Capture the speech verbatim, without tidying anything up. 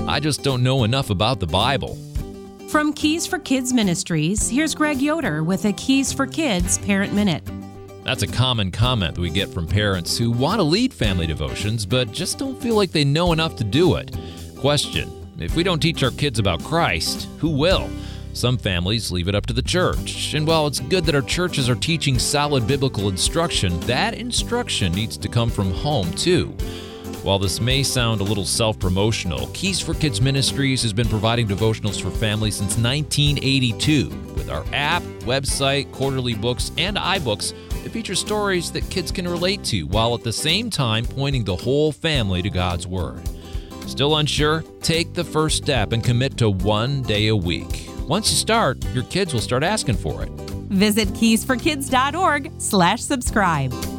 I just don't know enough about the Bible. From Keys for Kids Ministries, here's Greg Yoder with a Keys for Kids Parent Minute. That's a common comment that we get from parents who want to lead family devotions, but just don't feel like they know enough to do it. Question: if we don't teach our kids about Christ, who will? Some families leave it up to the church. And while it's good that our churches are teaching solid biblical instruction, that instruction needs to come from home too. While this may sound a little self-promotional, Keys for Kids Ministries has been providing devotionals for families since nineteen eighty-two. With our app, website, quarterly books, and iBooks, it features stories that kids can relate to, while at the same time pointing the whole family to God's Word. Still unsure? Take the first step and commit to one day a week. Once you start, your kids will start asking for it. Visit keys for kids dot org slash subscribe.